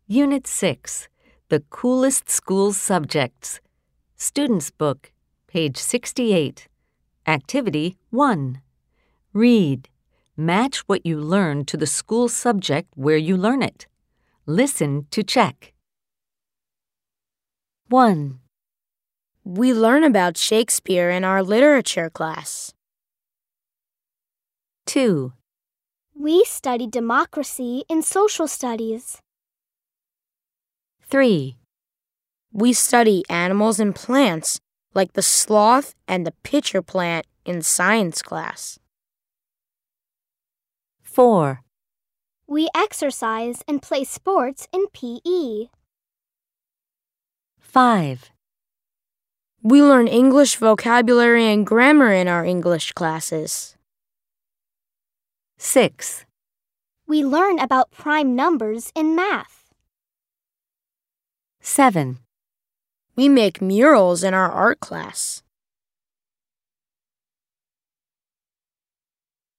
Unit 6, The Coolest School Subjects. Student's Book, page 68. Activity 1. Read. Match what you learn to the school subject where you learn it. Listen to check. 1, We learn about Shakespeare in our literature class. 2, We study democracy in social studies. 3, We study animals and plants, like the sloth and the pitcher plant in science class. 4, We exercise and play sports in PE. 5, We learn English vocabulary and grammar in our English classes. 6, We learn about prime numbers in math. 7, We make murals in our art class.